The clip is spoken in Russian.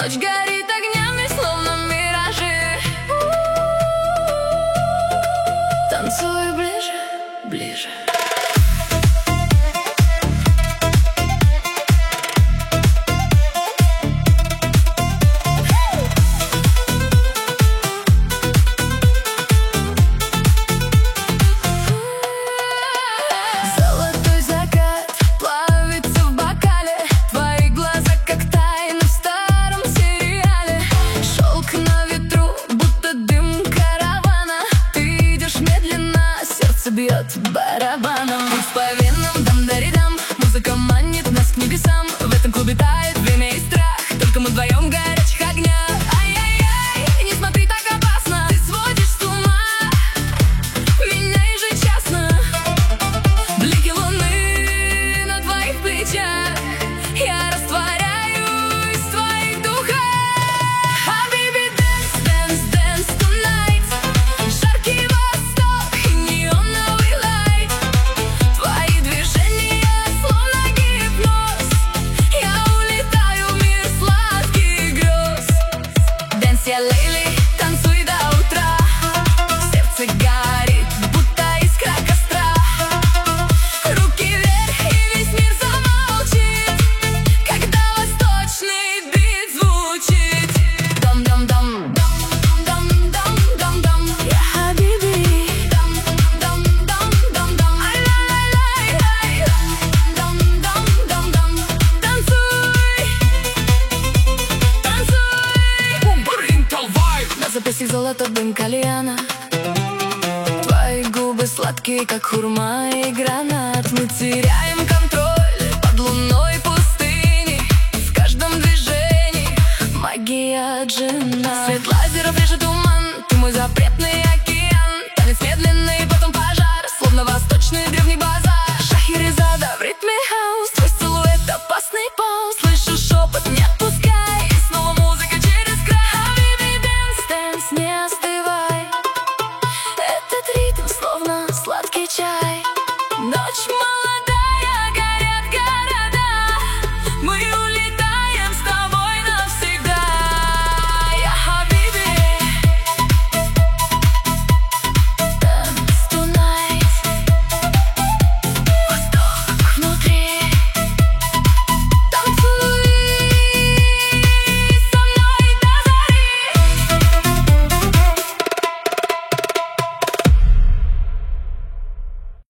Ночь горит огнями, словно миражи. Танцуй ближе, ближе. Золотой закат плавится в бокале, твои глаза как тайны в старом сериале. Шелк на ветру, будто дым каравана. Ты идешь медленно, сердце бьет барабаном. Путь по венам, дам-даридам. Музыка манит нас к небесам. В этом клубе тает время и страх. Только мы вдвоем в горячих огнях. Ай-яй-яй, не смотри так опасно. Ты сводишь с ума меня ежечасно. Блики луны на твоих плечах, я растворяюсь в твоих духах. Habibi, dance, dance, dance tonight. Жаркий восток и неоновый лайт. Твои движения словно гипноз. Я улетаю в мир сладких грез. Dance, я лейли, танцуй до утра. Сердце горит, будто искра костра. Руки вверх, и весь мир замолчит, когда восточный бит звучит. Дам-дам-дам, дам-дам-дам-дам-дам. Я Habibi. Дам-дам-дам-дам-дам. Ай-лай-лай-лай. Дам-дам-дам-дам. Танцуй, танцуй. На запястье золото, дым кальяна. Твои губы сладкие, как хурма и гранат. Мы теряем контроль под луной пустыни. В каждом движении магия джин.